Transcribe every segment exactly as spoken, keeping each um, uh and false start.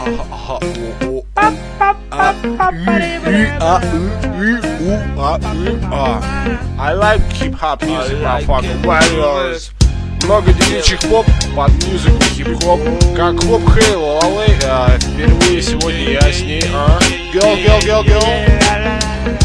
I like hip-hop music, motherfucker, warriors. Много девичьих поп под музыку хип-хоп. Как хоп, хей, лалей. Впервые сегодня я с ней. а? Girl, girl, girl, girl.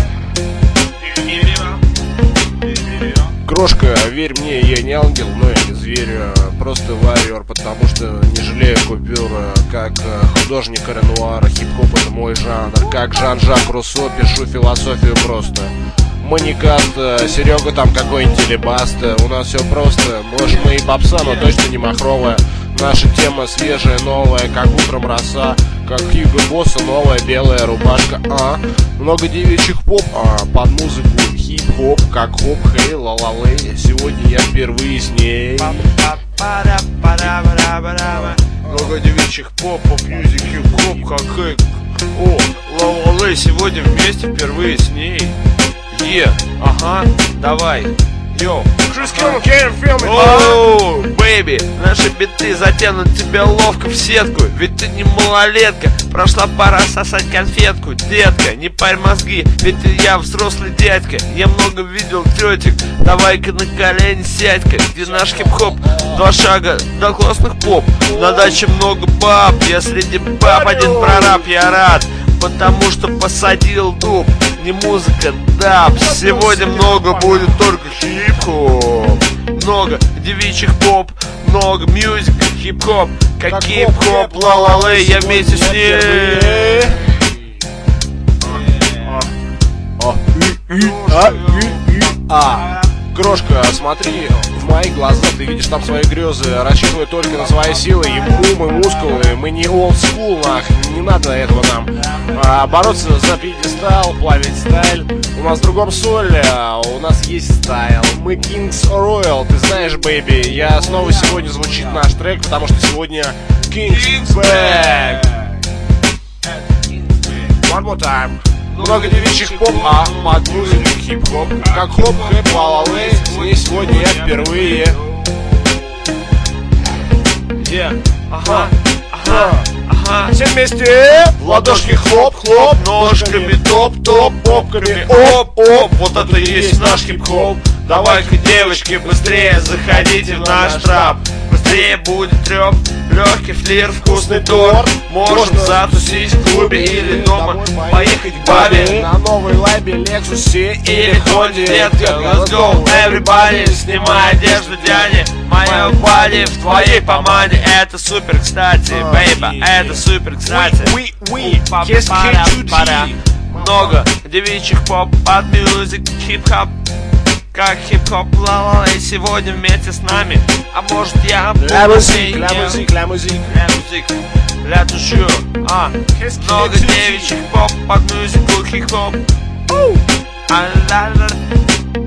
Крошка, верь мне, я не ангел, но я не зверь. Просто варьер, потому что не жалею купюр. Как художник Ренуара, хип-хоп это мой жанр. Как Жан-Жак Руссо, пишу философию просто. Мы не каст, Серега там какой-нибудь или Баста. У нас все просто, может мы и попса, но точно не махровая. Наша тема свежая, новая, как утром роса. Как Хьюго Босса, новая белая рубашка. а Много девичьих поп, а под музыку хип-хоп. Как хоп, хей, ла-ла-лей. Сегодня я впервые с ней. Много девичьих поп, поп-мьюзик, хип-хоп. Как хей, о, ла-ла-лей. Сегодня вместе впервые с ней. Е, ага, давай. Йоу, оу, бэйби, наши биты затянут тебя ловко в сетку. Ведь ты не малолетка, прошла пора сосать конфетку. Детка, не парь мозги, ведь я взрослый дядька. Я много видел тетек, давай-ка на колени сядь-ка. Где наш хип-хоп, два шага до классных поп. На даче много баб, я среди баб один прораб. Я рад, потому что посадил дуб. Не музыка, даб. Сегодня много будет только хип-хоп. Много девичьих поп, много мьюзика, хип-хоп. Как хип-хоп, ла-ла-лей, я вместе с ней. А, крошка, смотри в мои глаза, ты видишь там свои грезы. Рассчитывай только на свои силы и ум, и мускулы. Мы не old school, нах, не надо этого нам. а, Бороться за пьедестал, плавить сталь. У нас в другом соле, а у нас есть стайл. Мы Kings Royal, ты знаешь, бэйби. Я снова сегодня звучит наш трек, потому что сегодня Kings Back. One more time. Много девичьих поп, а под музыку хип-хоп. Как хоп, хэп, ла-ла-лей. С ней сегодня я впервые. Yeah. Ага, ага, ага. Все вместе. В ладошки хлоп-хлоп. Ножками топ-топ, попками оп-оп. Вот это и есть наш хип-хоп. Давай-ка, девочки, быстрее заходите в наш трап. Быстрее будет трёп, легкий флир, вкусный торт. Можем затусить в клубе или дома, поехать к бабе на новой лайбе, Лексусе или Хонде. Детка, let's go, everybody. Снимай одежду, дяди. Моя бади в твоей помаде. Это супер, кстати, бейба, это супер, кстати. Много девичьих поп, под мьюзик, хип-хоп. Как хип-хоп, ла-ла-лей. Сегодня вместе с нами. А может я ля музик, ля музик, ля музик, ля музик, ля тушу. А, много девичьих поп, под музыку хип-хоп. А-ла-ла.